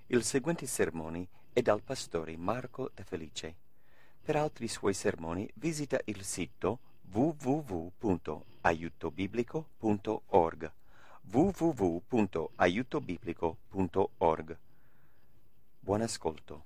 Il seguente sermone è dal pastore Marco De Felice. Per altri suoi sermoni visita il sito www.aiutobiblico.org www.aiutobiblico.org. Buon ascolto.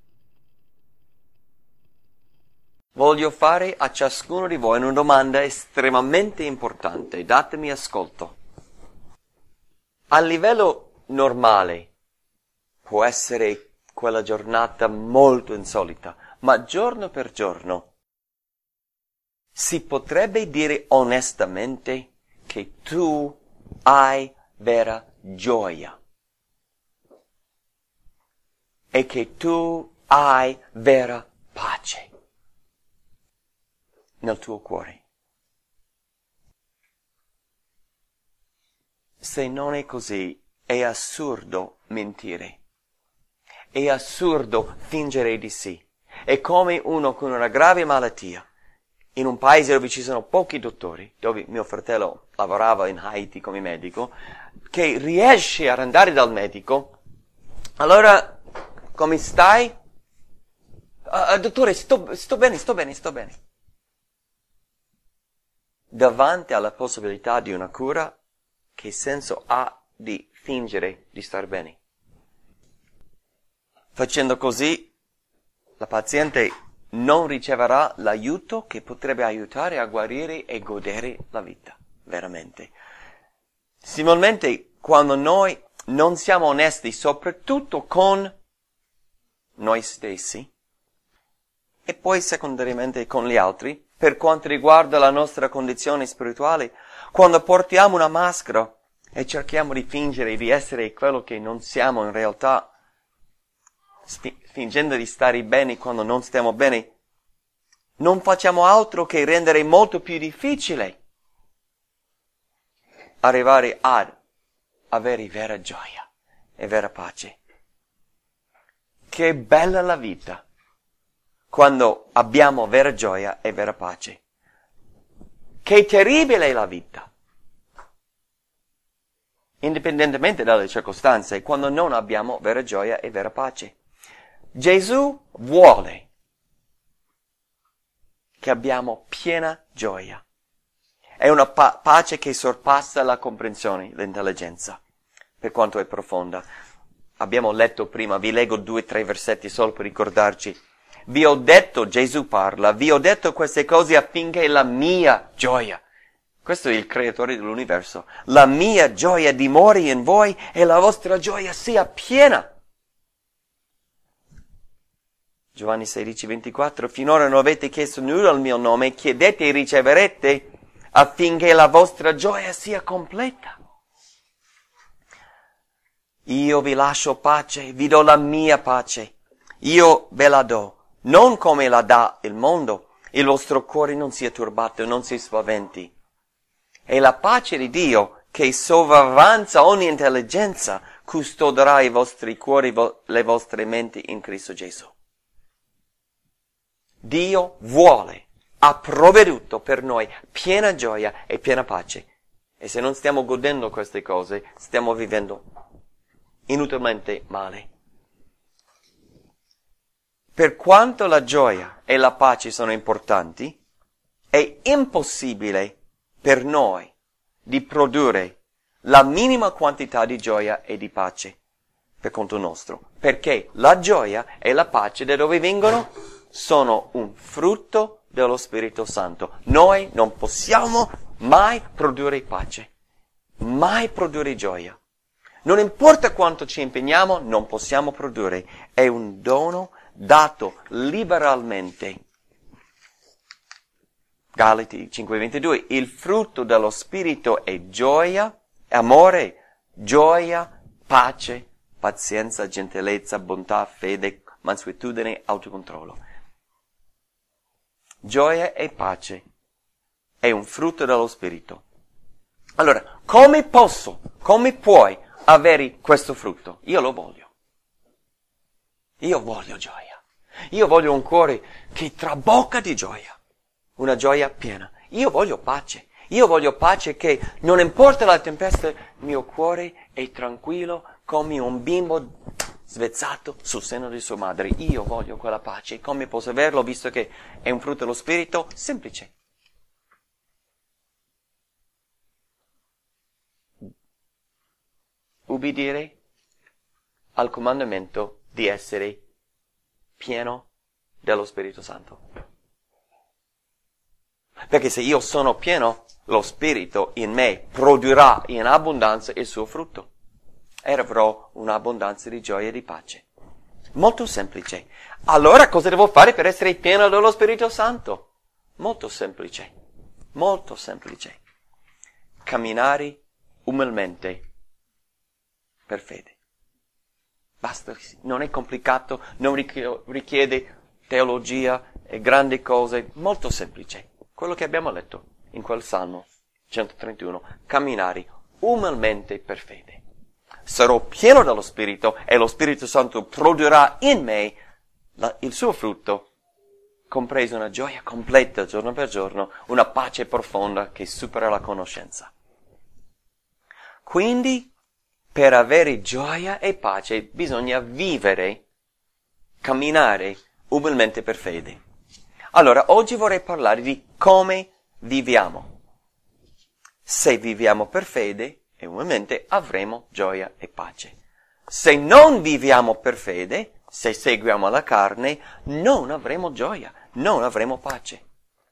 Voglio fare a ciascuno di voi una domanda estremamente importante. Datemi ascolto. A livello normale può essere quella giornata molto insolita, ma giorno per giorno si potrebbe dire onestamente che tu hai vera gioia e che tu hai vera pace nel tuo cuore. Se non è così, è assurdo mentire. È assurdo fingere di sì. È come uno con una grave malattia, in un paese dove ci sono pochi dottori, dove mio fratello lavorava in Haiti come medico, che riesce ad andare dal medico. Allora, come stai? Dottore, sto bene. Davanti alla possibilità di una cura, che senso ha di fingere di star bene? Facendo così, la paziente non riceverà l'aiuto che potrebbe aiutare a guarire e godere la vita, veramente. Similmente, quando noi non siamo onesti, soprattutto con noi stessi, e poi secondariamente con gli altri, per quanto riguarda la nostra condizione spirituale, quando portiamo una maschera e cerchiamo di fingere di essere quello che non siamo in realtà, fingendo di stare bene quando non stiamo bene, non facciamo altro che rendere molto più difficile arrivare ad avere vera gioia e vera pace. Che bella la vita quando abbiamo vera gioia e vera pace. Che terribile è la vita, indipendentemente dalle circostanze, quando non abbiamo vera gioia e vera pace. Gesù vuole che abbiamo piena gioia. È una pace che sorpassa la comprensione, l'intelligenza, per quanto è profonda. Abbiamo letto prima, vi leggo 2 o 3 versetti solo per ricordarci. Vi ho detto, Gesù parla, vi ho detto queste cose affinché la mia gioia, questo è il creatore dell'universo, la mia gioia dimori in voi e la vostra gioia sia piena. Giovanni 16:24, finora non avete chiesto nulla al mio nome, chiedete e riceverete affinché la vostra gioia sia completa. Io vi lascio pace, vi do la mia pace, io ve la do, non come la dà il mondo, il vostro cuore non sia turbato, non si spaventi. E la pace di Dio, che sopravanza ogni intelligenza, custoderà i vostri cuori, le vostre menti in Cristo Gesù. Dio vuole, ha provveduto per noi piena gioia e piena pace. E se non stiamo godendo queste cose, stiamo vivendo inutilmente male. Per quanto la gioia e la pace sono importanti, è impossibile per noi di produrre la minima quantità di gioia e di pace per conto nostro. Perché la gioia e la pace da dove vengono? Sono un frutto dello Spirito Santo. Noi non possiamo mai produrre pace, mai produrre gioia. Non importa quanto ci impegniamo, non possiamo produrre. È un dono dato liberalmente. Galati 5:22, il frutto dello Spirito è gioia, amore, gioia, pace, pazienza, gentilezza, bontà, fede, mansuetudine, autocontrollo. Gioia e pace è un frutto dello Spirito. Allora, come puoi avere questo frutto? Io lo voglio. Io voglio gioia. Io voglio un cuore che trabocca di gioia. Una gioia piena. Io voglio pace. Io voglio pace che non importa la tempesta, il mio cuore è tranquillo come un bimbo svezzato sul seno di sua madre. Io voglio quella pace. Come posso averlo visto che è un frutto dello Spirito? Semplice. Ubbidire al comandamento di essere pieno dello Spirito Santo. Perché se io sono pieno, lo Spirito in me produrrà in abbondanza il suo frutto. E avrò un'abbondanza di gioia e di pace. Molto semplice. Allora cosa devo fare per essere pieno dello Spirito Santo? Molto semplice. Molto semplice. Camminare umilmente per fede. Basta, non è complicato, non richiede teologia e grandi cose, molto semplice. Quello che abbiamo letto in quel Salmo 131, camminare umilmente per fede. Sarò pieno dello Spirito e lo Spirito Santo produrrà in me il suo frutto, compreso una gioia completa giorno per giorno, una pace profonda che supera la conoscenza. Quindi, per avere gioia e pace bisogna vivere, camminare umilmente per fede. Allora, oggi vorrei parlare di come viviamo. Se viviamo per fede e umilmente avremo gioia e pace. Se non viviamo per fede, se seguiamo la carne, non avremo gioia, non avremo pace.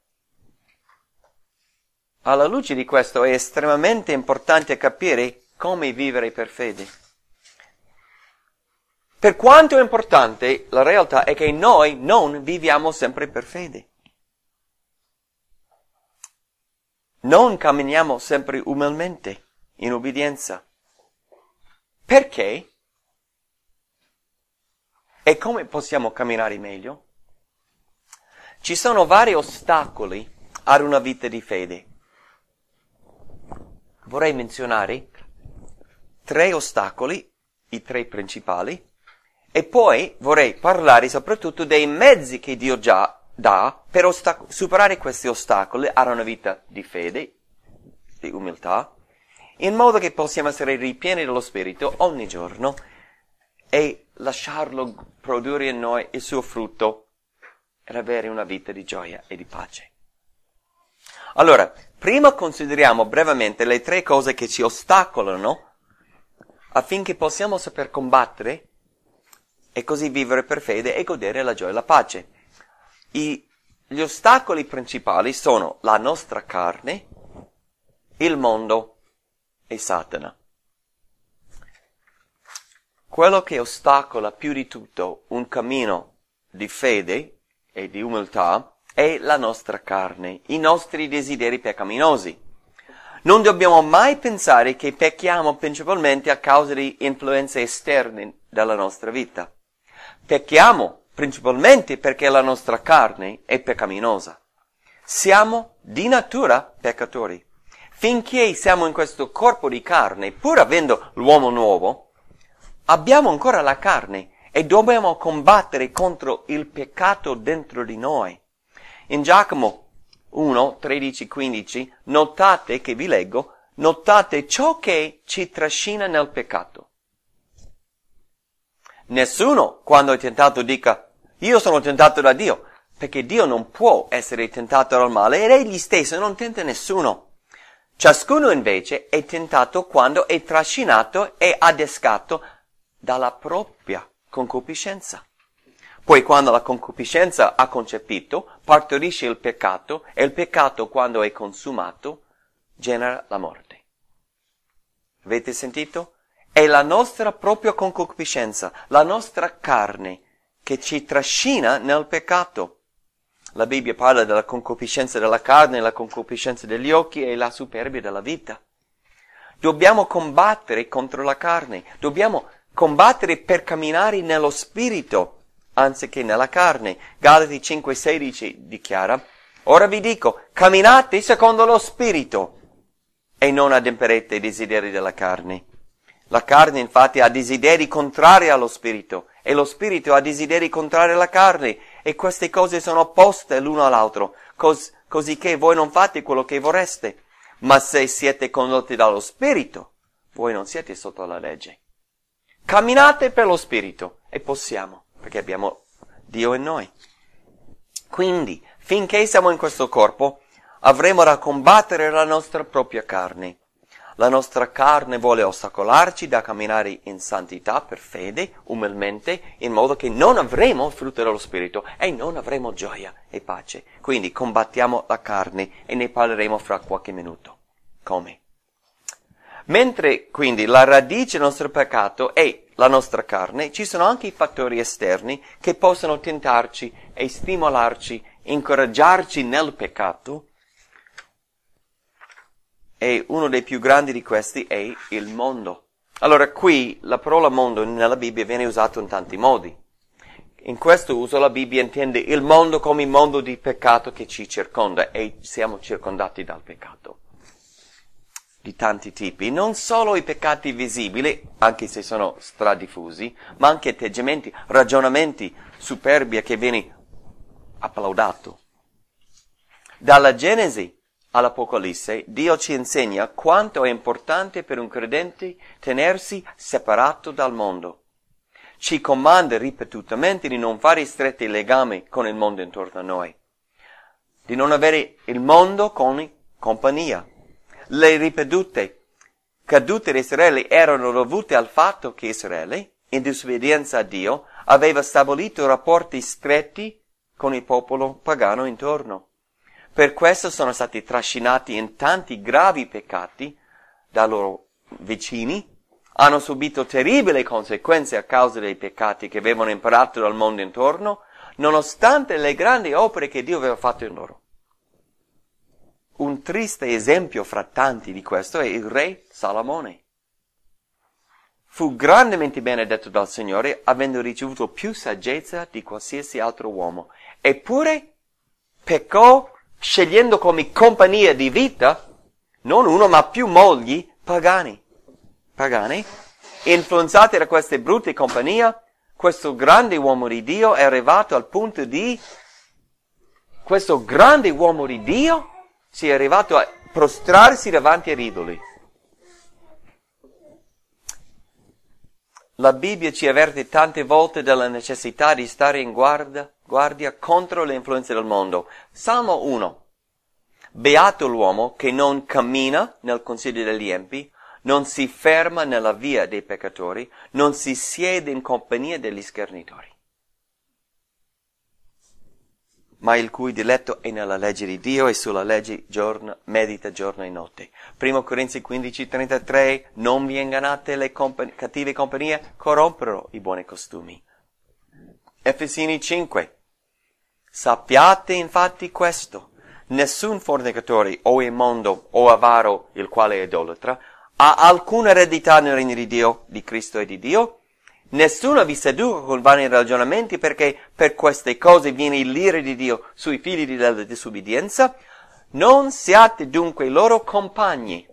Alla luce di questo è estremamente importante capire come vivere per fede. Per quanto è importante, la realtà è che noi non viviamo sempre per fede. Non camminiamo sempre umilmente, in obbedienza. Perché? E come possiamo camminare meglio? Ci sono vari ostacoli ad una vita di fede. Vorrei menzionare 3 ostacoli, i 3 principali, e poi vorrei parlare soprattutto dei mezzi che Dio già dà per superare questi ostacoli ad una vita di fede, di umiltà, in modo che possiamo essere ripieni dello Spirito ogni giorno e lasciarlo produrre in noi il suo frutto ed avere una vita di gioia e di pace. Allora, prima consideriamo brevemente le 3 cose che ci ostacolano affinché possiamo saper combattere e così vivere per fede e godere la gioia e la pace. Gli ostacoli principali sono la nostra carne, il mondo e Satana. Quello che ostacola più di tutto un cammino di fede e di umiltà è la nostra carne, i nostri desideri peccaminosi. Non dobbiamo mai pensare che pecchiamo principalmente a causa di influenze esterne della nostra vita. Pecchiamo principalmente perché la nostra carne è peccaminosa. Siamo di natura peccatori. Finché siamo in questo corpo di carne, pur avendo l'uomo nuovo, abbiamo ancora la carne e dobbiamo combattere contro il peccato dentro di noi. In Giacomo 1, 13, 15, notate che vi leggo, notate ciò che ci trascina nel peccato. Nessuno, quando è tentato, dica, io sono tentato da Dio, perché Dio non può essere tentato dal male ed egli stesso non tenta nessuno. Ciascuno invece è tentato quando è trascinato e adescato dalla propria concupiscenza. Poi quando la concupiscenza ha concepito, partorisce il peccato e il peccato, quando è consumato, genera la morte. Avete sentito? È la nostra propria concupiscenza, la nostra carne, che ci trascina nel peccato. La Bibbia parla della concupiscenza della carne, la concupiscenza degli occhi e la superbia della vita. Dobbiamo combattere contro la carne, dobbiamo combattere per camminare nello spirito, anziché nella carne. Galati 5,16 dichiara, ora vi dico, camminate secondo lo spirito e non ademperete i desideri della carne. La carne infatti ha desideri contrari allo spirito e lo spirito ha desideri contrari alla carne e queste cose sono opposte l'uno all'altro, così che voi non fate quello che vorreste. Ma se siete condotti dallo spirito, voi non siete sotto la legge. Camminate per lo Spirito, e possiamo, perché abbiamo Dio in noi. Quindi, finché siamo in questo corpo, avremo da combattere la nostra propria carne. La nostra carne vuole ostacolarci da camminare in santità per fede, umilmente, in modo che non avremo il frutto dello Spirito e non avremo gioia e pace. Quindi combattiamo la carne e ne parleremo fra qualche minuto. Come? Mentre quindi la radice del nostro peccato è la nostra carne, ci sono anche i fattori esterni che possono tentarci e stimolarci, incoraggiarci nel peccato. E uno dei più grandi di questi è il mondo. Allora qui la parola mondo nella Bibbia viene usata in tanti modi. In questo uso la Bibbia intende il mondo come il mondo di peccato che ci circonda e siamo circondati dal peccato. Di tanti tipi, non solo i peccati visibili, anche se sono stradiffusi, ma anche atteggiamenti, ragionamenti, superbia che viene applaudato. Dalla Genesi all'Apocalisse, Dio ci insegna quanto è importante per un credente tenersi separato dal mondo. Ci comanda ripetutamente di non fare stretti legami con il mondo intorno a noi, di non avere il mondo come compagnia. Le ripetute cadute di Israele erano dovute al fatto che Israele, in disobbedienza a Dio, aveva stabilito rapporti stretti con il popolo pagano intorno. Per questo sono stati trascinati in tanti gravi peccati dai loro vicini, hanno subito terribili conseguenze a causa dei peccati che avevano imparato dal mondo intorno, nonostante le grandi opere che Dio aveva fatto in loro. Un triste esempio fra tanti di questo è il re Salomone. Fu grandemente benedetto dal Signore, avendo ricevuto più saggezza di qualsiasi altro uomo. Eppure peccò scegliendo come compagnia di vita non uno ma più mogli pagane. Influenzati da queste brutte compagnie, questo grande uomo di Dio è arrivato al punto di questo grande uomo di Dio si è arrivato a prostrarsi davanti agli idoli. La Bibbia ci avverte tante volte della necessità di stare in guardia contro le influenze del mondo. Salmo 1. Beato l'uomo che non cammina nel consiglio degli empi, non si ferma nella via dei peccatori, non si siede in compagnia degli schernitori, ma il cui diletto è nella legge di Dio e sulla legge medita giorno e notte. 1 Corinzi 15:33, non vi ingannate, le cattive compagnie corrompono i buoni costumi. Efesini 5, sappiate infatti questo, nessun fornicatore o immondo o avaro, il quale è idolatra, ha alcuna eredità nel regno di Dio, di Cristo e di Dio. Nessuno vi seduca con vani ragionamenti, perché per queste cose viene l'ira di Dio sui figli della disobbedienza. Non siate dunque loro compagni.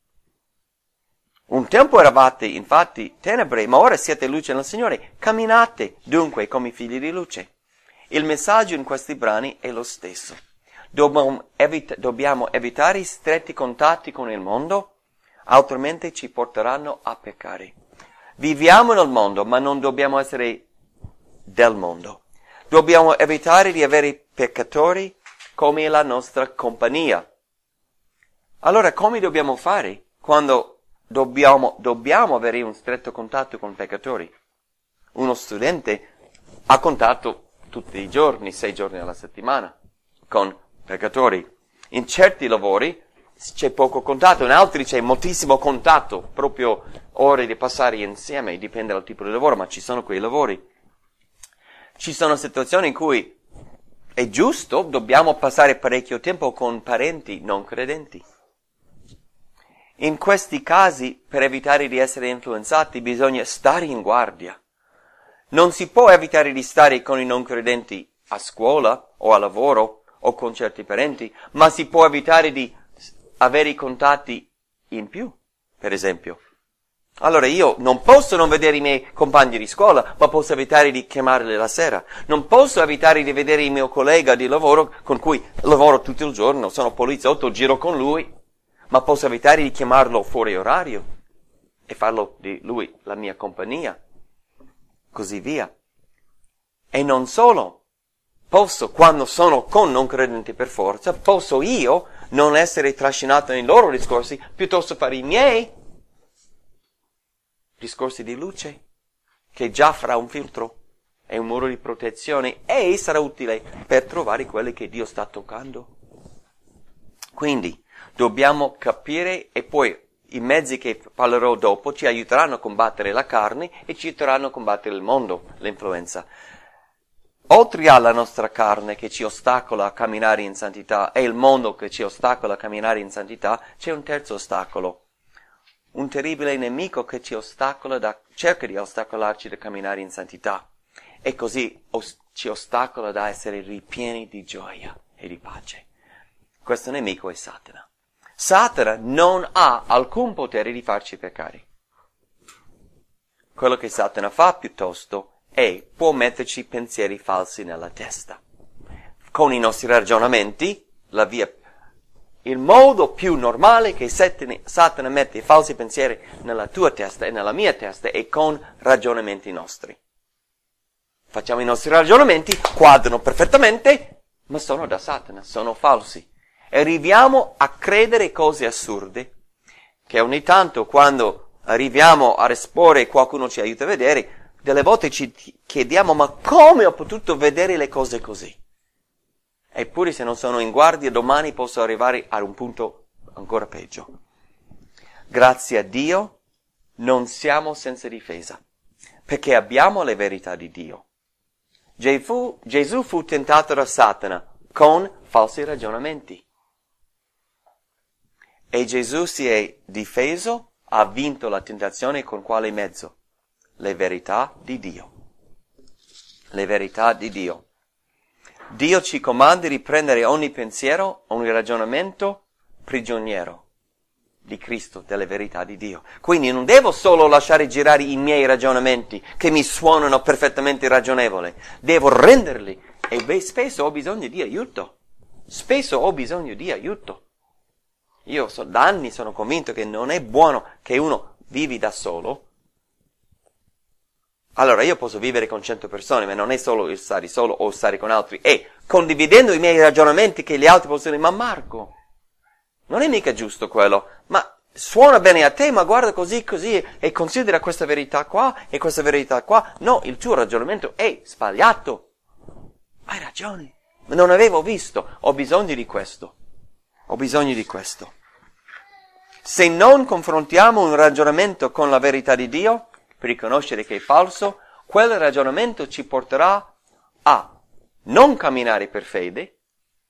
Un tempo eravate infatti tenebre, ma ora siete luce nel Signore. Camminate dunque come figli di luce. Il messaggio in questi brani è lo stesso. Dobbiamo evitare stretti contatti con il mondo, altrimenti ci porteranno a peccare. Viviamo nel mondo, ma non dobbiamo essere del mondo. Dobbiamo evitare di avere peccatori come la nostra compagnia. Allora, come dobbiamo fare quando dobbiamo avere un stretto contatto con peccatori? Uno studente ha contatto tutti i giorni, 6 giorni alla settimana, con peccatori. In certi lavori c'è poco contatto, in altri c'è moltissimo contatto, proprio ore di passare insieme, dipende dal tipo di lavoro, ma ci sono quei lavori. Ci sono situazioni in cui è giusto, dobbiamo passare parecchio tempo con parenti non credenti. In questi casi, per evitare di essere influenzati, bisogna stare in guardia. Non si può evitare di stare con i non credenti a scuola o a lavoro o con certi parenti, ma si può evitare di avere i contatti in più, per esempio. Allora io non posso non vedere i miei compagni di scuola, ma posso evitare di chiamarli la sera. Non posso evitare di vedere il mio collega di lavoro con cui lavoro tutto il giorno, sono poliziotto, giro con lui, ma posso evitare di chiamarlo fuori orario. e farlo di lui la mia compagnia, così via. E non solo, posso, quando sono con non credenti per forza, posso io non essere trascinato nei loro discorsi, piuttosto fare i miei discorsi di luce, che già farà un filtro e un muro di protezione e sarà utile per trovare quelli che Dio sta toccando. Quindi dobbiamo capire, e poi i mezzi che parlerò dopo ci aiuteranno a combattere la carne e ci aiuteranno a combattere il mondo, l'influenza. Oltre alla nostra carne che ci ostacola a camminare in santità e il mondo che ci ostacola a camminare in santità, c'è un terzo ostacolo. Un terribile nemico che ci cerca di ostacolarci da camminare in santità. E così ci ostacola da essere ripieni di gioia e di pace. Questo nemico è Satana. Satana non ha alcun potere di farci peccare. Quello che Satana fa piuttosto è può metterci pensieri falsi nella testa. Con i nostri ragionamenti, il modo più normale che Satana mette i falsi pensieri nella tua testa e nella mia testa è con ragionamenti nostri. Facciamo i nostri ragionamenti, quadrano perfettamente, ma sono da Satana, sono falsi. E arriviamo a credere cose assurde, che ogni tanto quando arriviamo a esporre e qualcuno ci aiuta a vedere, delle volte ci chiediamo ma come ho potuto vedere le cose così? Eppure se non sono in guardia domani posso arrivare a un punto ancora peggio. Grazie a Dio non siamo senza difesa, perché abbiamo le verità di Dio. Gesù fu tentato da Satana con falsi ragionamenti. E Gesù si è difeso, ha vinto la tentazione con quale mezzo? Le verità di Dio. Le verità di Dio. Dio ci comanda di prendere ogni pensiero, ogni ragionamento prigioniero di Cristo, delle verità di Dio. Quindi non devo solo lasciare girare i miei ragionamenti che mi suonano perfettamente ragionevoli. Devo renderli. E spesso ho bisogno di aiuto. Spesso ho bisogno di aiuto. Io da anni sono convinto che non è buono che uno vivi da solo. Allora io posso vivere con 100 persone, ma non è solo il stare solo o stare con altri. E condividendo i miei ragionamenti che gli altri possono dire, ma Marco, non è mica giusto quello, ma suona bene a te, ma guarda così, e considera questa verità qua e questa verità qua. No, il tuo ragionamento è sbagliato. Hai ragione, ma non avevo visto, ho bisogno di questo. Ho bisogno di questo. Se non confrontiamo un ragionamento con la verità di Dio, per riconoscere che è falso, quel ragionamento ci porterà a non camminare per fede,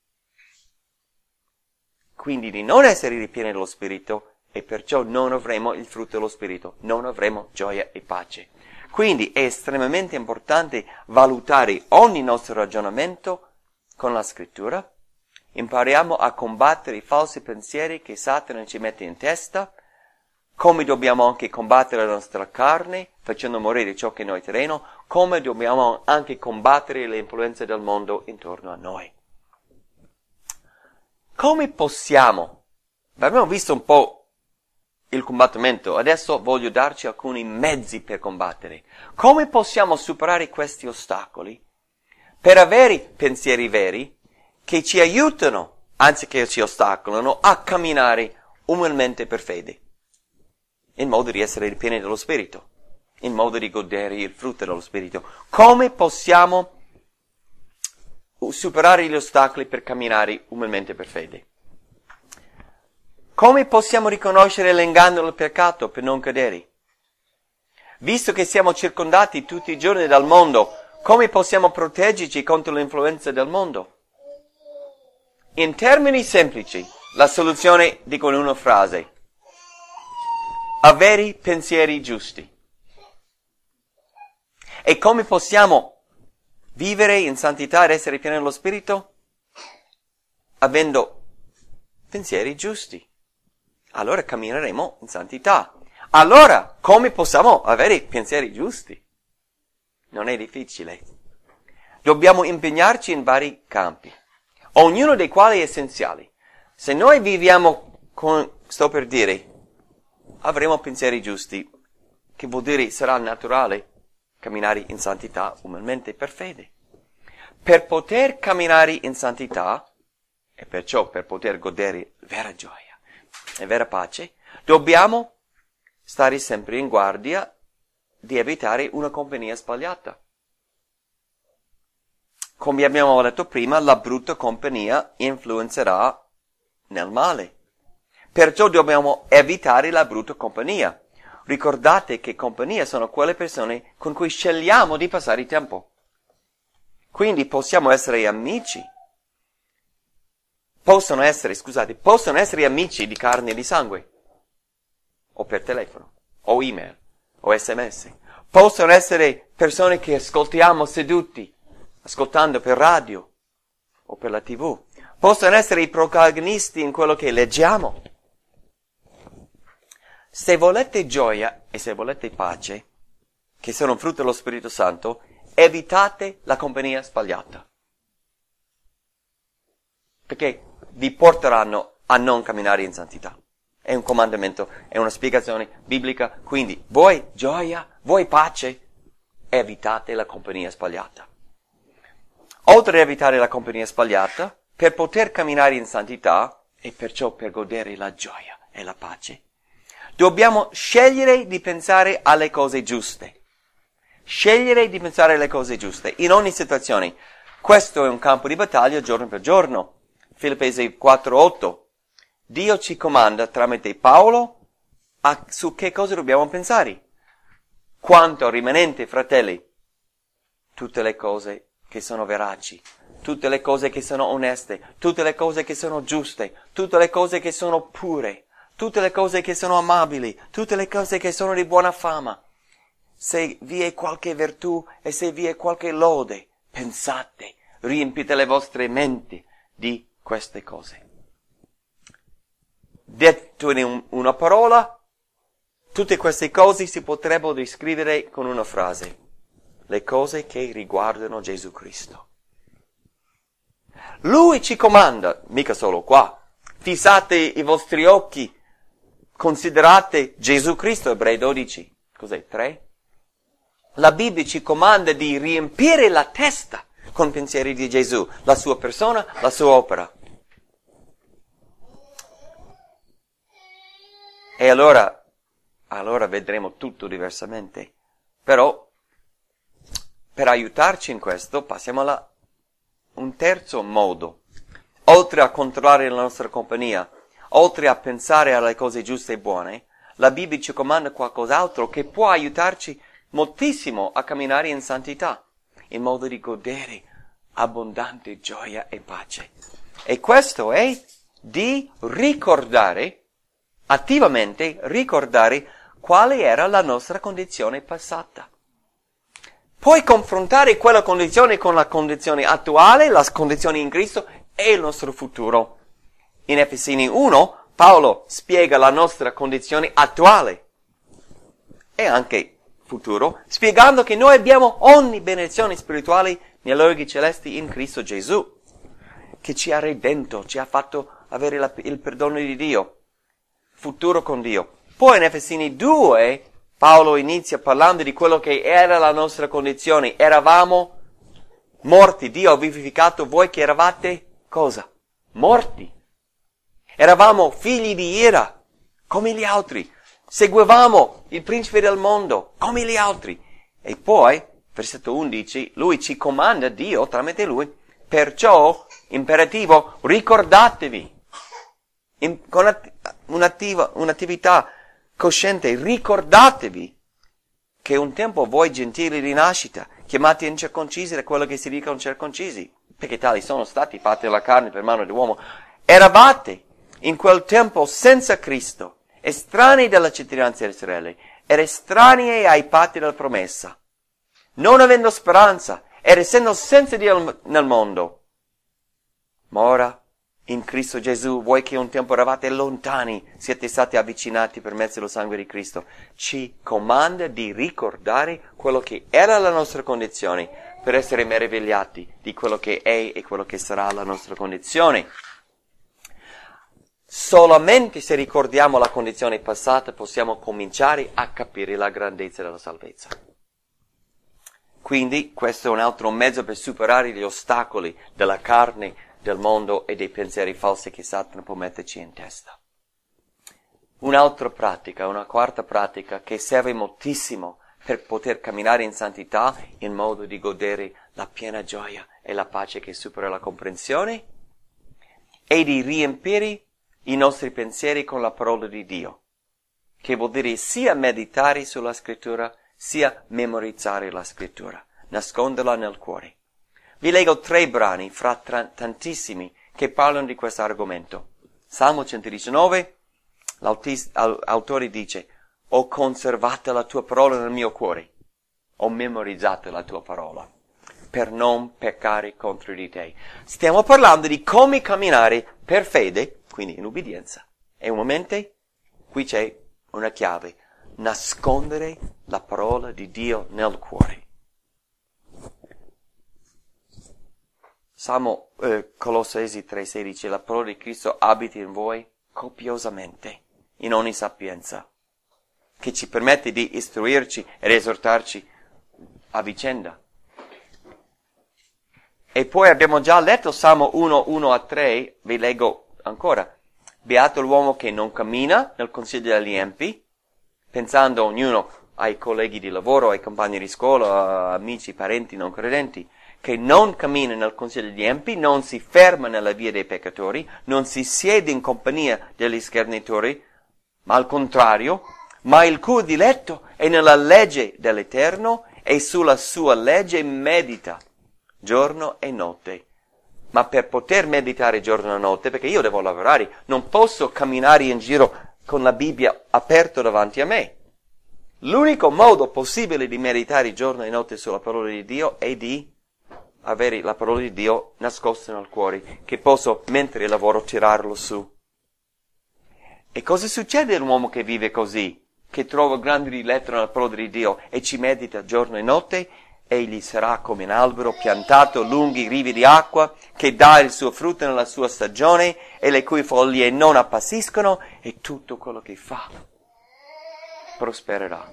quindi di non essere ripieni dello Spirito, e perciò non avremo il frutto dello Spirito, non avremo gioia e pace. Quindi è estremamente importante valutare ogni nostro ragionamento con la Scrittura. Impariamo a combattere i falsi pensieri che Satana ci mette in testa, come dobbiamo anche combattere la nostra carne, facendo morire ciò che è noi terreno, come dobbiamo anche combattere le influenze del mondo intorno a noi. Come possiamo? Abbiamo visto un po' il combattimento, adesso voglio darci alcuni mezzi per combattere. Come possiamo superare questi ostacoli per avere pensieri veri che ci aiutano, anziché ci ostacolano, a camminare umilmente per fede, in modo di essere ripieni dello Spirito, in modo di godere il frutto dello Spirito? Come possiamo superare gli ostacoli per camminare umilmente per fede? Come possiamo riconoscere l'inganno del peccato per non cadere? Visto che siamo circondati tutti i giorni dal mondo, come possiamo proteggerci contro l'influenza del mondo? In termini semplici, la soluzione dico in una frase: avere pensieri giusti. E come possiamo vivere in santità ed essere pieni dello Spirito? Avendo pensieri giusti. Allora cammineremo in santità. Allora, come possiamo avere pensieri giusti? Non è difficile. Dobbiamo impegnarci in vari campi, ognuno dei quali è essenziale. Se noi viviamo sto per dire, avremo pensieri giusti, che vuol dire sarà naturale camminare in santità umanamente per fede. Per poter camminare in santità, e perciò per poter godere vera gioia e vera pace, dobbiamo stare sempre in guardia di evitare una compagnia sbagliata. Come abbiamo detto prima, la brutta compagnia influenzerà nel male. Perciò dobbiamo evitare la brutta compagnia. Ricordate che compagnia sono quelle persone con cui scegliamo di passare il tempo. Quindi possiamo essere amici. Possono essere amici di carne e di sangue. O per telefono, o email, o sms. Possono essere persone che ascoltiamo seduti, ascoltando per radio o per la TV. Possono essere i protagonisti in quello che leggiamo. Se volete gioia e se volete pace, che sono frutto dello Spirito Santo, evitate la compagnia sbagliata. Perché vi porteranno a non camminare in santità. È un comandamento, è una spiegazione biblica. Quindi, voi gioia, voi pace, evitate la compagnia sbagliata. Oltre ad evitare la compagnia sbagliata, per poter camminare in santità, e perciò per godere la gioia e la pace, dobbiamo scegliere di pensare alle cose giuste. Scegliere di pensare alle cose giuste in ogni situazione. Questo è un campo di battaglia giorno per giorno. Filippesi 4:8. Dio ci comanda tramite Paolo su che cosa dobbiamo pensare. Quanto al rimanente, fratelli, tutte le cose che sono veraci, tutte le cose che sono oneste, tutte le cose che sono giuste, tutte le cose che sono pure, tutte le cose che sono amabili, tutte le cose che sono di buona fama. Se vi è qualche virtù e se vi è qualche lode, pensate, riempite le vostre menti di queste cose. Detto in una parola, tutte queste cose si potrebbero descrivere con una frase. Le cose che riguardano Gesù Cristo. Lui ci comanda, mica solo qua. Fissate i vostri occhi, considerate Gesù Cristo, Ebrei 12, cos'è, 3? La Bibbia ci comanda di riempire la testa con pensieri di Gesù, la sua persona, la sua opera. E allora vedremo tutto diversamente. Però, per aiutarci in questo, passiamo a un terzo modo. Oltre a controllare la nostra compagnia, oltre a pensare alle cose giuste e buone, la Bibbia ci comanda qualcos'altro che può aiutarci moltissimo a camminare in santità, in modo di godere abbondante gioia e pace. E questo è di ricordare, attivamente ricordare quale era la nostra condizione passata. Puoi confrontare quella condizione con la condizione attuale, la condizione in Cristo e il nostro futuro. In Efesini 1, Paolo spiega la nostra condizione attuale e anche futuro, spiegando che noi abbiamo ogni benedizione spirituale nei luoghi celesti in Cristo Gesù, che ci ha redento, ci ha fatto avere il perdono di Dio, futuro con Dio. Poi in Efesini 2, Paolo inizia parlando di quello che era la nostra condizione. Eravamo morti. Dio ha vivificato voi che eravate cosa? Morti. Eravamo figli di ira, come gli altri. Seguivamo il principe del mondo, come gli altri. E poi, versetto 11, lui ci comanda, Dio, tramite lui, perciò, imperativo, ricordatevi. Con un'attività cosciente, ricordatevi che un tempo voi gentili di nascita, chiamati incirconcisi da quello che si dicono circoncisi, perché tali sono stati fatti dalla carne per mano dell'uomo, eravate in quel tempo senza Cristo, estranei dalla cittadinanza di Israele, ed estranei ai patti della promessa, non avendo speranza, ed essendo senza Dio nel mondo. Ma ora, in Cristo Gesù, voi che un tempo eravate lontani, siete stati avvicinati per mezzo del sangue di Cristo, ci comanda di ricordare quello che era la nostra condizione, per essere meravigliati di quello che è e quello che sarà la nostra condizione. Solamente se ricordiamo la condizione passata possiamo cominciare a capire la grandezza della salvezza. Quindi questo è un altro mezzo per superare gli ostacoli della carne, del mondo e dei pensieri falsi che Satana può metterci in testa. Un'altra pratica, una quarta pratica che serve moltissimo per poter camminare in santità in modo di godere la piena gioia e la pace che supera la comprensione è di riempire i nostri pensieri con la parola di Dio, che vuol dire sia meditare sulla scrittura, sia memorizzare la scrittura, nasconderla nel cuore. Vi leggo 3 brani fra tantissimi che parlano di questo argomento. Salmo 119, l'autore dice: ho conservato la tua parola nel mio cuore, ho memorizzato la tua parola, per non peccare contro di te. Stiamo parlando di come camminare per fede, quindi in ubbidienza. E un momento, qui c'è una chiave: nascondere la parola di Dio nel cuore. Salmo Colossesi 3,16: la parola di Cristo abiti in voi copiosamente, in ogni sapienza, che ci permette di istruirci ed esortarci a vicenda. E poi abbiamo già letto Salmo 1:1-3, vi leggo ancora: beato l'uomo che non cammina nel consiglio degli empi, pensando ognuno ai colleghi di lavoro, ai compagni di scuola, amici, parenti non credenti, che non cammina nel consiglio degli empi, non si ferma nella via dei peccatori, non si siede in compagnia degli schernitori, ma al contrario, ma il cui diletto è nella legge dell'Eterno e sulla sua legge medita giorno e notte. Ma per poter meditare giorno e notte, perché io devo lavorare, non posso camminare in giro con la Bibbia aperta davanti a me. L'unico modo possibile di meditare giorno e notte sulla parola di Dio è di avere la parola di Dio nascosta nel cuore, che posso, mentre lavoro, tirarlo su. E cosa succede all'uomo che vive così, che trova grande diletto nella parola di Dio e ci medita giorno e notte? Egli sarà come un albero piantato lungo i rivi di acqua, che dà il suo frutto nella sua stagione e le cui foglie non appassiscono, e tutto quello che fa prospererà.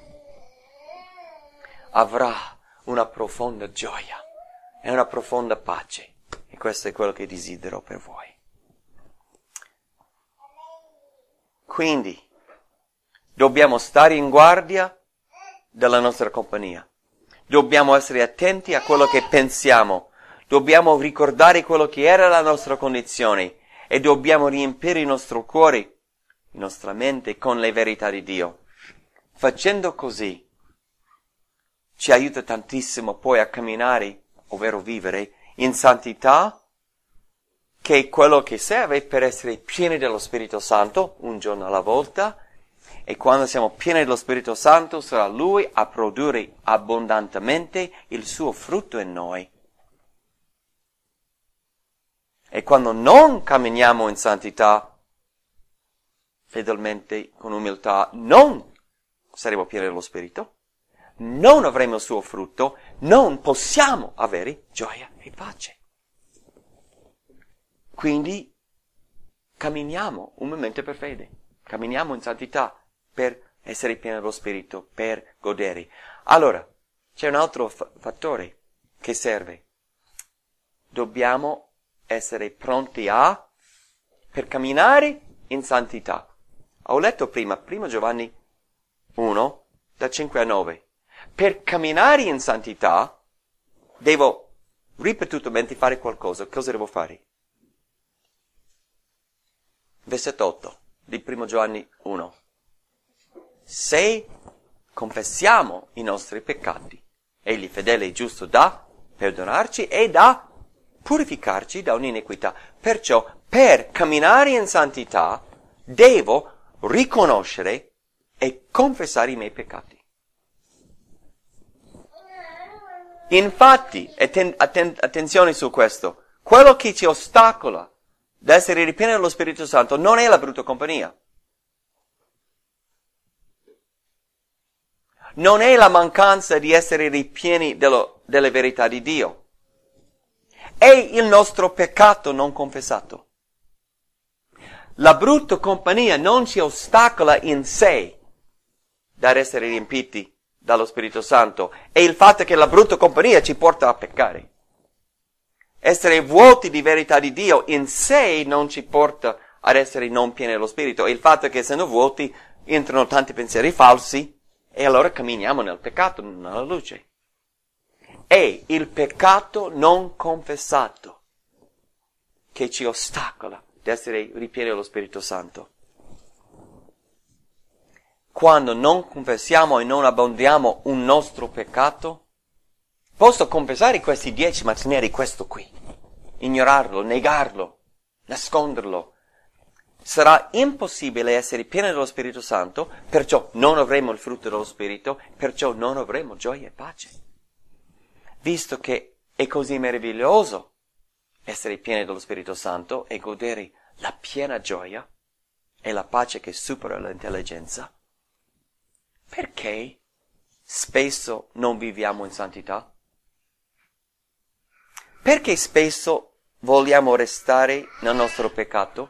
Avrà una profonda gioia e una profonda pace, e questo è quello che desidero per voi. Quindi dobbiamo stare in guardia della nostra compagnia. Dobbiamo essere attenti a quello che pensiamo. Dobbiamo ricordare quello che era la nostra condizione e dobbiamo riempire il nostro cuore, la nostra mente con le verità di Dio. Facendo così ci aiuta tantissimo poi a camminare, ovvero vivere in santità, che è quello che serve per essere pieni dello Spirito Santo, un giorno alla volta, e quando siamo pieni dello Spirito Santo sarà Lui a produrre abbondantemente il suo frutto in noi. E quando non camminiamo in santità, fedelmente, con umiltà, non saremo pieni dello Spirito, non avremo il suo frutto, non possiamo avere gioia e pace. Quindi camminiamo umilmente per fede, camminiamo in santità per essere pieni dello Spirito, per godere. Allora, c'è un altro fattore che serve. Dobbiamo essere pronti per camminare in santità. Ho letto prima Giovanni 1, da 5 a 9. Per camminare in santità devo ripetutamente fare qualcosa. Cosa devo fare? Versetto 8 di 1 Giovanni 1. Se confessiamo i nostri peccati, egli fedele e giusto da perdonarci e da purificarci da un'iniquità. Perciò, per camminare in santità, devo riconoscere e confessare i miei peccati. Infatti, attenzione su questo, quello che ci ostacola da essere ripieni dello Spirito Santo non è la brutta compagnia. Non è la mancanza di essere ripieni delle verità di Dio. È il nostro peccato non confessato. La brutta compagnia non ci ostacola in sé da essere riempiti dallo Spirito Santo. È il fatto che la brutta compagnia ci porta a peccare. Essere vuoti di verità di Dio in sé non ci porta ad essere non pieni dello Spirito. È il fatto che essendo vuoti entrano tanti pensieri falsi e allora camminiamo nel peccato, nella luce. È il peccato non confessato che ci ostacola di essere ripieni dello Spirito Santo. Quando non confessiamo e non abbondiamo un nostro peccato, posso confessare questi 10 ma tenere questo qui, ignorarlo, negarlo, nasconderlo. Sarà impossibile essere pieni dello Spirito Santo, perciò non avremo il frutto dello Spirito, perciò non avremo gioia e pace. Visto che è così meraviglioso essere pieni dello Spirito Santo e godere la piena gioia e la pace che supera l'intelligenza, perché spesso non viviamo in santità? Perché spesso vogliamo restare nel nostro peccato?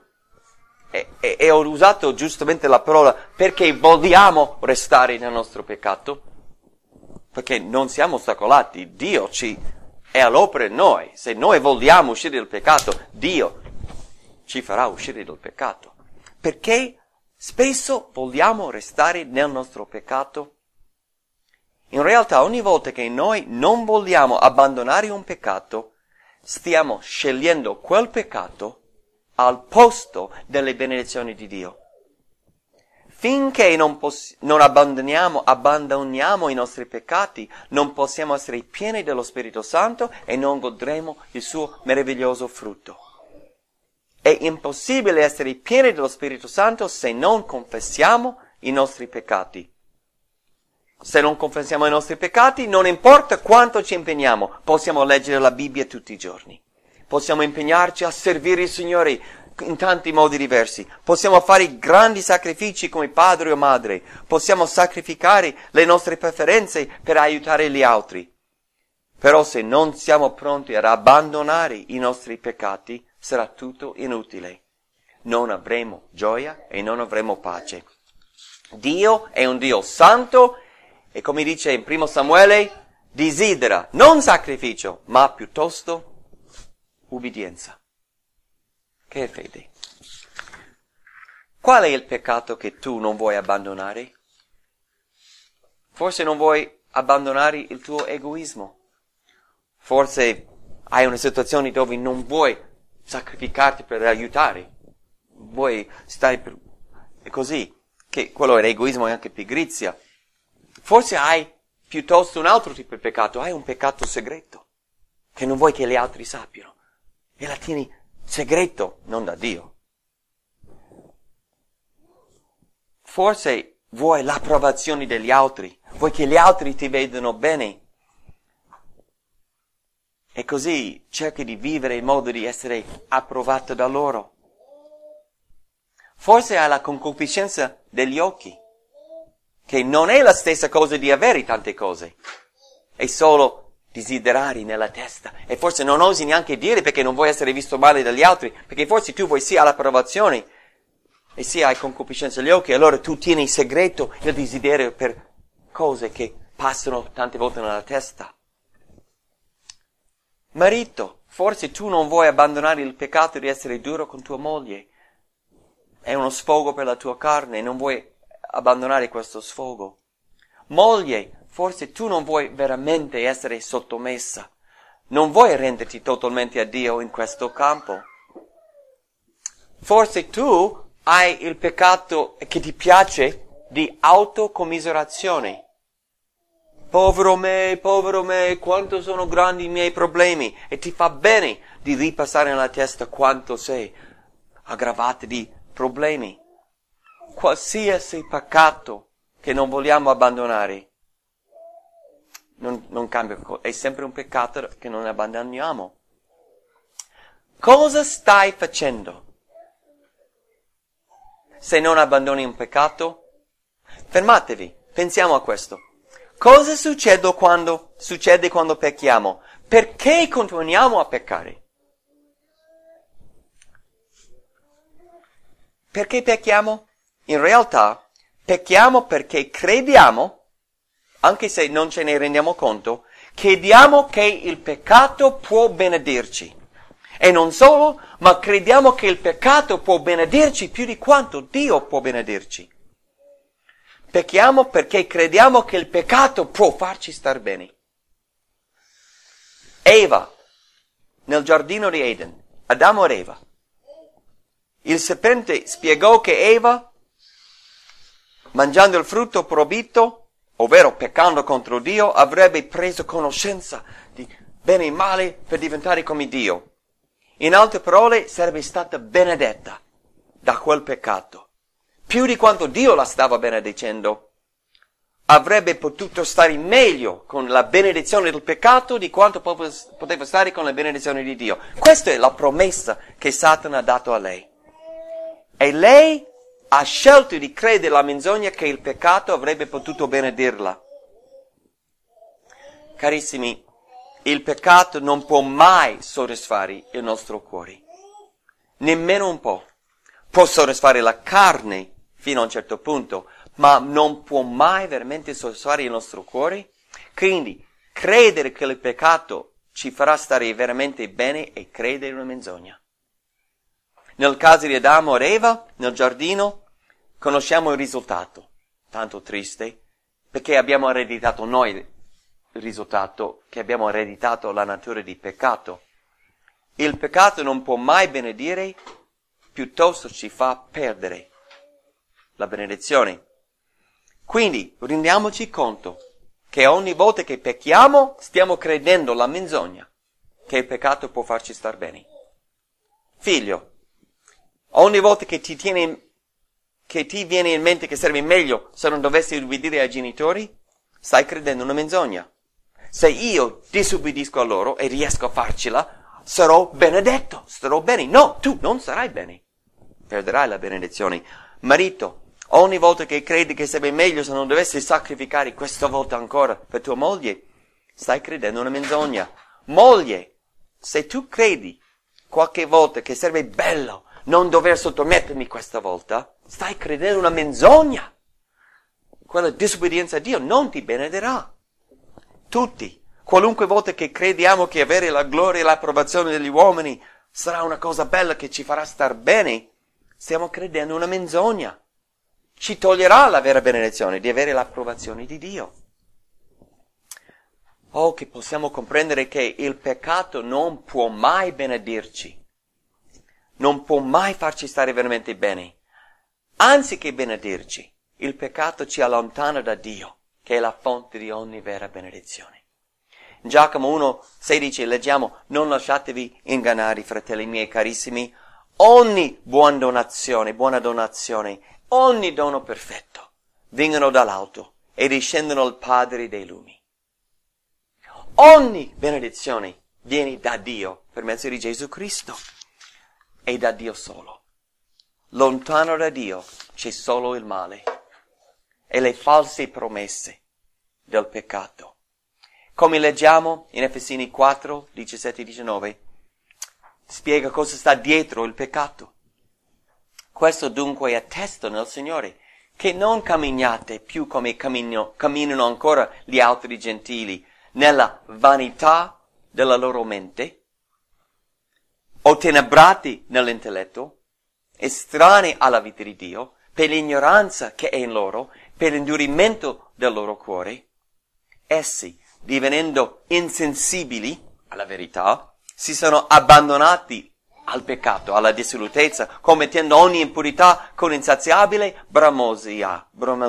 E ho usato giustamente la parola perché vogliamo restare nel nostro peccato? Perché non siamo ostacolati, Dio è all'opera in noi. Se noi vogliamo uscire dal peccato, Dio ci farà uscire dal peccato. Perché spesso vogliamo restare nel nostro peccato? In realtà ogni volta che noi non vogliamo abbandonare un peccato, stiamo scegliendo quel peccato al posto delle benedizioni di Dio. Finché non abbandoniamo i nostri peccati, non possiamo essere pieni dello Spirito Santo e non godremo il suo meraviglioso frutto. È impossibile essere pieni dello Spirito Santo se non confessiamo i nostri peccati. Se non confessiamo i nostri peccati, non importa quanto ci impegniamo, possiamo leggere la Bibbia tutti i giorni. Possiamo impegnarci a servire il Signore in tanti modi diversi. Possiamo fare grandi sacrifici come padre o madre. Possiamo sacrificare le nostre preferenze per aiutare gli altri. Però se non siamo pronti ad abbandonare i nostri peccati, sarà tutto inutile. Non avremo gioia e non avremo pace. Dio è un Dio santo e, come dice in 1 Samuele, desidera non sacrificio, ma piuttosto ubbidienza. Che è fede? Qual è il peccato che tu non vuoi abbandonare? Forse non vuoi abbandonare il tuo egoismo. Forse hai una situazione dove non vuoi sacrificarti per aiutare. Vuoi stare così, che quello è egoismo e anche pigrizia. Forse hai piuttosto un altro tipo di peccato. Hai un peccato segreto, che non vuoi che gli altri sappiano. E la tieni segreto, non da Dio. Forse vuoi l'approvazione degli altri, vuoi che gli altri ti vedano bene. E così cerchi di vivere in modo di essere approvato da loro. Forse hai la concupiscenza degli occhi, che non è la stessa cosa di avere tante cose. È solo desiderari nella testa, e forse non osi neanche dire perché non vuoi essere visto male dagli altri, perché forse tu vuoi sia l'approvazione e sia hai concupiscenza agli occhi, allora tu tieni in segreto il desiderio per cose che passano tante volte nella testa. Marito, forse tu non vuoi abbandonare il peccato di essere duro con tua moglie, è uno sfogo per la tua carne, non vuoi abbandonare questo sfogo. Moglie, forse tu non vuoi veramente essere sottomessa. Non vuoi renderti totalmente a Dio in questo campo. Forse tu hai il peccato che ti piace di autocommiserazione. Povero me, quanto sono grandi i miei problemi. E ti fa bene di ripassare nella testa quanto sei aggravato di problemi. Qualsiasi peccato che non vogliamo abbandonare, non cambia, è sempre un peccato che non abbandoniamo. Cosa stai facendo? Se non abbandoni un peccato, fermatevi, pensiamo a questo. Cosa succede quando pecchiamo? Perché continuiamo a peccare? Perché pecchiamo? In realtà, pecchiamo perché crediamo, anche se non ce ne rendiamo conto, crediamo che il peccato può benedirci. E non solo, ma crediamo che il peccato può benedirci più di quanto Dio può benedirci. Pecchiamo perché crediamo che il peccato può farci star bene. Eva, nel giardino di Eden, Adamo ed Eva. Il serpente spiegò che Eva, mangiando il frutto proibito, ovvero peccando contro Dio, avrebbe preso conoscenza di bene e male per diventare come Dio. In altre parole, sarebbe stata benedetta da quel peccato. Più di quanto Dio la stava benedicendo. Avrebbe potuto stare meglio con la benedizione del peccato di quanto poteva stare con la benedizione di Dio. Questa è la promessa che Satana ha dato a lei. E lei ha scelto di credere la menzogna che il peccato avrebbe potuto benedirla. Carissimi, il peccato non può mai soddisfare il nostro cuore. Nemmeno un po'. Può soddisfare la carne fino a un certo punto, ma non può mai veramente soddisfare il nostro cuore. Quindi, credere che il peccato ci farà stare veramente bene è credere in una menzogna. Nel caso di Adamo ed Eva, nel giardino, conosciamo il risultato. Tanto triste, perché abbiamo ereditato noi il risultato, che abbiamo ereditato la natura di peccato. Il peccato non può mai benedire, piuttosto ci fa perdere la benedizione. Quindi rendiamoci conto che ogni volta che pecchiamo stiamo credendo la menzogna che il peccato può farci star bene. Figlio, ogni volta che ti viene in mente che sarebbe meglio se non dovessi ubbidire ai genitori, stai credendo una menzogna. Se io disobbedisco a loro e riesco a farcela, sarò benedetto, starò bene. No, tu non sarai bene. Perderai la benedizione. Marito, ogni volta che credi che sarebbe meglio se non dovessi sacrificare questa volta ancora per tua moglie, stai credendo una menzogna. Moglie, se tu credi qualche volta che sarebbe bello non dover sottomettermi questa volta, stai credendo una menzogna. Quella disobbedienza a Dio non ti benedirà. Tutti, qualunque volta che crediamo che avere la gloria e l'approvazione degli uomini sarà una cosa bella che ci farà star bene, stiamo credendo una menzogna. Ci toglierà la vera benedizione di avere l'approvazione di Dio. Oh, che possiamo comprendere che il peccato non può mai benedirci. Non può mai farci stare veramente bene. Anziché benedirci, il peccato ci allontana da Dio, che è la fonte di ogni vera benedizione. In Giacomo 1,16 leggiamo: non lasciatevi ingannare, fratelli miei carissimi, ogni buona donazione, ogni dono perfetto vengono dall'alto e discendono al Padre dei lumi. Ogni benedizione viene da Dio per mezzo di Gesù Cristo e da Dio solo. Lontano da Dio c'è solo il male e le false promesse del peccato. Come leggiamo in Efesini 4, 17 e 19, spiega cosa sta dietro il peccato. Questo dunque attesta nel Signore che non camminate più come camminano ancora gli altri gentili, nella vanità della loro mente, ottenebrati nell'intelletto, estranei alla vita di Dio, per l'ignoranza che è in loro, per l'indurimento del loro cuore. Essi, divenendo insensibili alla verità, si sono abbandonati al peccato, alla dissolutezza, commettendo ogni impurità con insaziabile bramosia.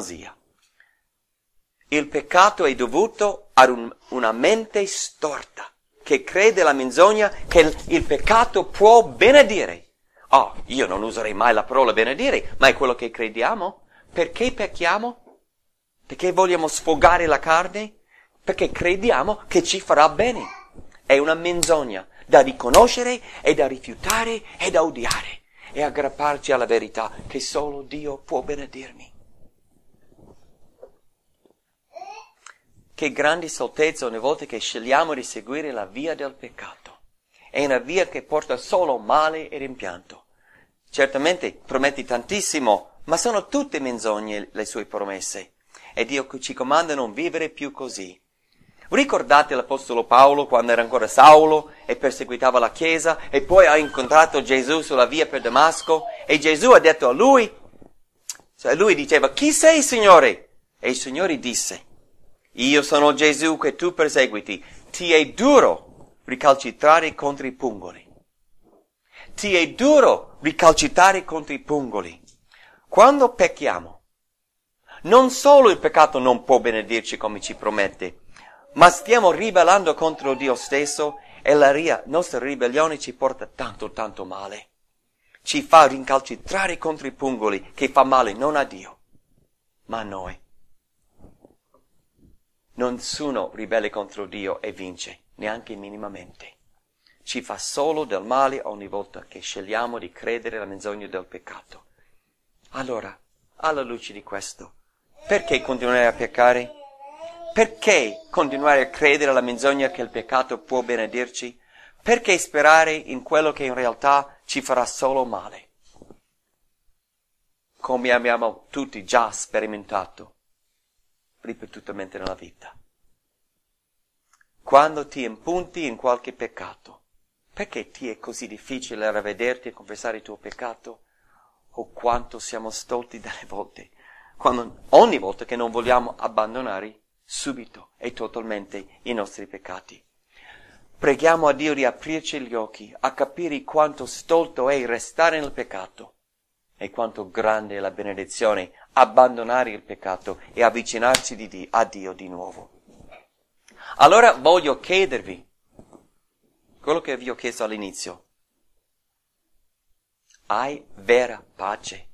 Il peccato è dovuto ad una mente storta, che crede la menzogna che il peccato può benedire. Io non userei mai la parola benedire, ma è quello che crediamo. Perché pecchiamo? Perché vogliamo sfogare la carne? Perché crediamo che ci farà bene. È una menzogna da riconoscere e da rifiutare e da odiare e aggrapparci alla verità che solo Dio può benedirmi. Che grande stoltezza ogni volta che scegliamo di seguire la via del peccato. È una via che porta solo male e rimpianto. certamente promette tantissimo, ma sono tutte menzogne le sue promesse. E Dio ci comanda di non vivere più così. Ricordate l'Apostolo Paolo quando era ancora Saulo e perseguitava la Chiesa e poi ha incontrato Gesù sulla via per Damasco e Gesù ha detto a lui, diceva, chi sei, Signore? E il Signore disse, io sono Gesù che tu perseguiti, ti è duro ricalcitrare contro i pungoli. Ti è duro ricalcitrare contro i pungoli. Quando pecchiamo, non solo il peccato non può benedirci come ci promette, ma stiamo ribellando contro Dio stesso e la nostra ribellione ci porta tanto male. Ci fa rincalcitrare contro i pungoli che fa male non a Dio, ma a noi. Nessuno ribelle contro Dio e vince, neanche minimamente. Ci fa solo del male ogni volta che scegliamo di credere alla menzogna del peccato. Allora, alla luce di questo, perché continuare a peccare? Perché continuare a credere alla menzogna che il peccato può benedirci? Perché sperare in quello che in realtà ci farà solo male? Come abbiamo tutti già sperimentato ripetutamente nella vita. Quando ti impunti in qualche peccato, perché ti è così difficile ravvederti e confessare il tuo peccato? O quanto siamo stolti delle volte, ogni volta che non vogliamo abbandonare subito e totalmente i nostri peccati. Preghiamo a Dio di aprirci gli occhi, a capire quanto stolto è restare nel peccato e quanto grande è la benedizione abbandonare il peccato e avvicinarci a Dio di nuovo. Allora voglio chiedervi quello che vi ho chiesto all'inizio. Hai vera pace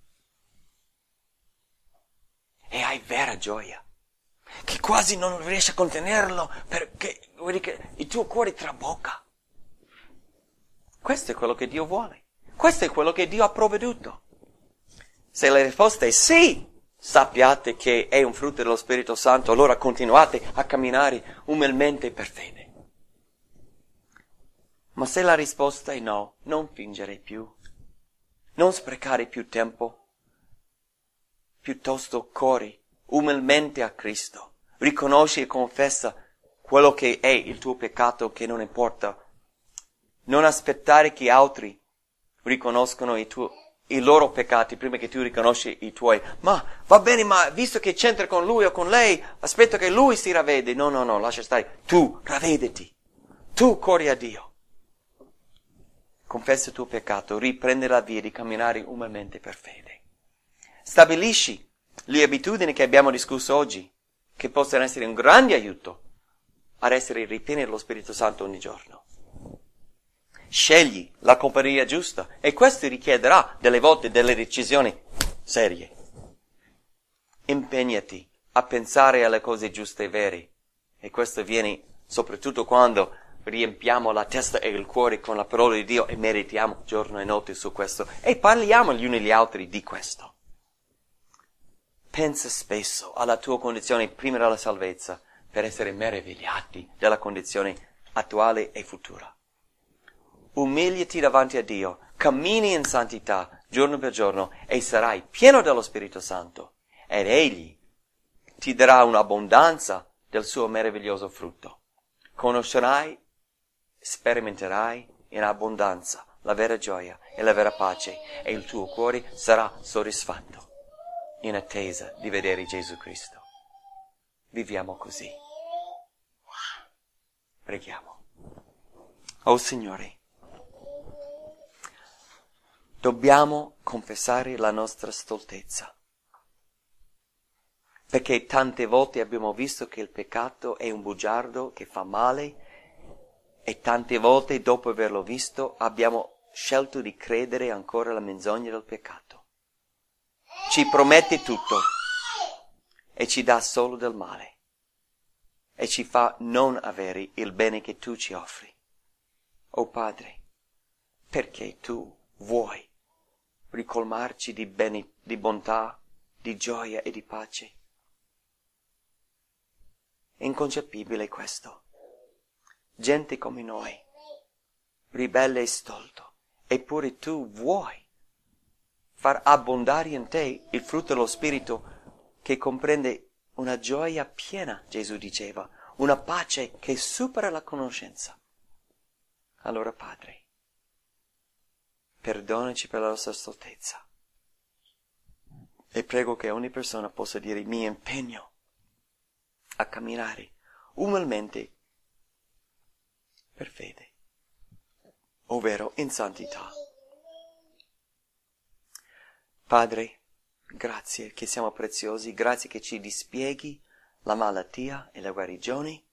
e hai vera gioia, che quasi non riesci a contenerlo perché vedi che il tuo cuore trabocca. Questo è quello che Dio vuole, questo è quello che Dio ha provveduto. Se la risposta è sì, sappiate che è un frutto dello Spirito Santo, allora continuate a camminare umilmente per fede. Ma se la risposta è no, non fingere più, non sprecare più tempo, piuttosto corri umilmente a Cristo, riconosci e confessa quello che è il tuo peccato che non importa, non aspettare che altri riconoscano i loro peccati prima che tu riconosci i tuoi. Ma va bene, ma visto che c'entra con lui o con lei, aspetto che lui si ravvede. No, lascia stare. Tu ravvediti. Tu corri a Dio. Confessa il tuo peccato, riprende la via di camminare umilmente per fede. Stabilisci le abitudini che abbiamo discusso oggi, che possono essere un grande aiuto ad essere ripieni dello Spirito Santo ogni giorno. Scegli la compagnia giusta e questo richiederà delle volte delle decisioni serie. Impegnati a pensare alle cose giuste e vere e questo avviene soprattutto quando riempiamo la testa e il cuore con la parola di Dio e meditiamo giorno e notte su questo e parliamo gli uni agli altri di questo. Pensa spesso alla tua condizione prima della salvezza per essere meravigliati della condizione attuale e futura. Umiliati davanti a Dio, cammini in santità giorno per giorno e sarai pieno dello Spirito Santo ed Egli ti darà un'abbondanza del suo meraviglioso frutto. Conoscerai, sperimenterai in abbondanza la vera gioia e la vera pace e il tuo cuore sarà soddisfatto in attesa di vedere Gesù Cristo. Viviamo così. Preghiamo. Oh Signore, dobbiamo confessare la nostra stoltezza, perché tante volte abbiamo visto che il peccato è un bugiardo che fa male e tante volte dopo averlo visto abbiamo scelto di credere ancora alla menzogna del peccato. Ci promette tutto e ci dà solo del male e ci fa non avere il bene che tu ci offri. Oh Padre, perché tu vuoi ricolmarci di bene, di bontà, di gioia e di pace. È inconcepibile questo. Gente come noi, ribelle e stolto, eppure tu vuoi far abbondare in te il frutto dello Spirito che comprende una gioia piena, Gesù diceva, una pace che supera la conoscenza. Allora, Padre, perdonaci per la nostra stoltezza e prego che ogni persona possa dire: mi impegno a camminare umilmente per fede, ovvero in santità. Padre, grazie che siamo preziosi, grazie che ci dispieghi la malattia e la guarigione.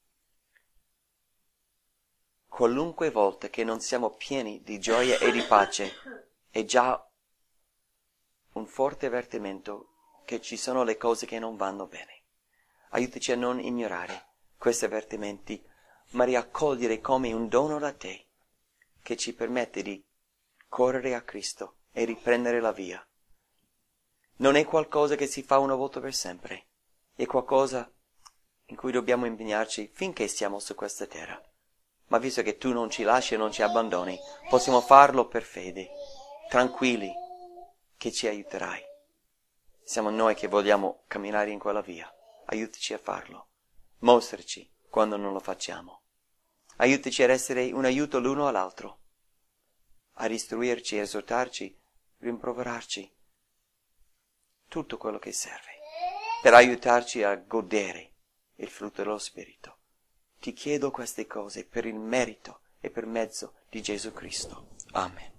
Qualunque volta che non siamo pieni di gioia e di pace, è già un forte avvertimento che ci sono le cose che non vanno bene. Aiutaci a non ignorare questi avvertimenti, ma riaccogliere come un dono da te, che ci permette di correre a Cristo e riprendere la via. Non è qualcosa che si fa una volta per sempre, è qualcosa in cui dobbiamo impegnarci finché siamo su questa terra. Ma visto che tu non ci lasci e non ci abbandoni, possiamo farlo per fede, tranquilli che ci aiuterai. Siamo noi che vogliamo camminare in quella via. Aiutaci a farlo. Mostraci quando non lo facciamo. Aiutaci ad essere un aiuto l'uno all'altro, a istruirci, a esortarci, rimproverarci. Tutto quello che serve per aiutarci a godere il frutto dello Spirito. Ti chiedo queste cose per il merito e per mezzo di Gesù Cristo. Amen.